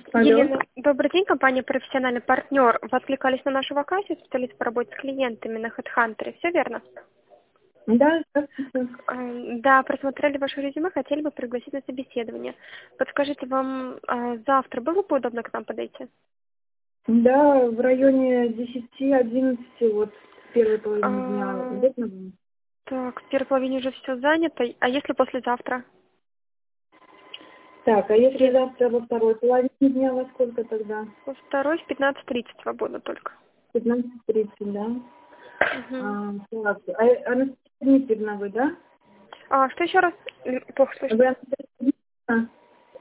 Алло. Елена, добрый день, компания «Профессиональный партнер». Вы откликались на нашу вакансию, специалист по работе с клиентами на HeadHunter. Все верно? Да, здравствуйте. Да, просмотрели ваше резюме, хотели бы пригласить на собеседование. Подскажите, вам завтра было бы удобно к нам подойти? Да, в районе 10-11, вот в первой половине дня. А, Удобно вам? так, в первой половине уже все занято. А если послезавтра? Так, а если Среда. завтра во второй половине дня, во сколько тогда? Во второй в 15:30 свободно только. 15:30, да? Мгм. Так, Анастасия Дмитриевна, вы, да? Что еще раз? Плохо Вы слышно. Анастасия Дмитриевна?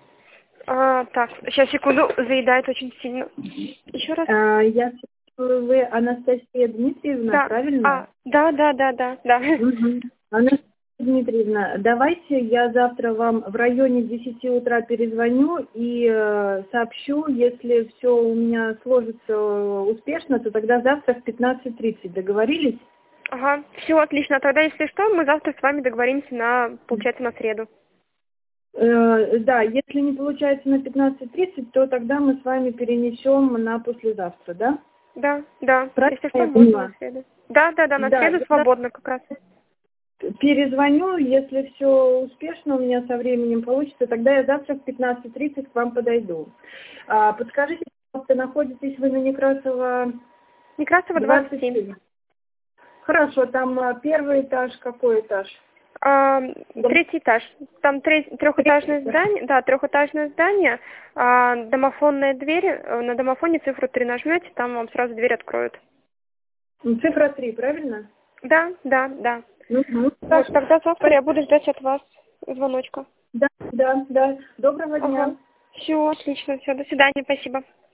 Так, сейчас, секунду, заедает очень сильно. Еще раз? Я спрашиваю, вы Анастасия Дмитриевна, Да. правильно? Да. Угу. Анастасия Дмитриевна, давайте я завтра вам в районе 10 утра перезвоню и сообщу, если все у меня сложится успешно, то тогда завтра в 15:30. Договорились? Ага, все отлично. Тогда, если что, мы завтра с вами договоримся получается, на среду. Да, если не получается на 15:30, то тогда мы с вами перенесем на послезавтра, да? Да. Правильно Если что, я можно на поняла? среду. Да, на Да, среду я свободно как раз. перезвоню, если все успешно у меня со временем получится, тогда я завтра в 15:30 к вам подойду. Подскажите, пожалуйста, находитесь вы на Некрасова Некрасова, 27. 27? Хорошо, там первый этаж, какой этаж? Третий этаж. Там трехэтажное здание. Да, трехэтажное здание. Домофонная дверь. На домофоне цифру 3 нажмете, там вам сразу дверь откроют. Цифра 3, правильно? Да. Угу. Вот, тогда завтра я буду ждать от вас звоночка. Да. Доброго Ага. дня. Все, отлично, все, до свидания, спасибо.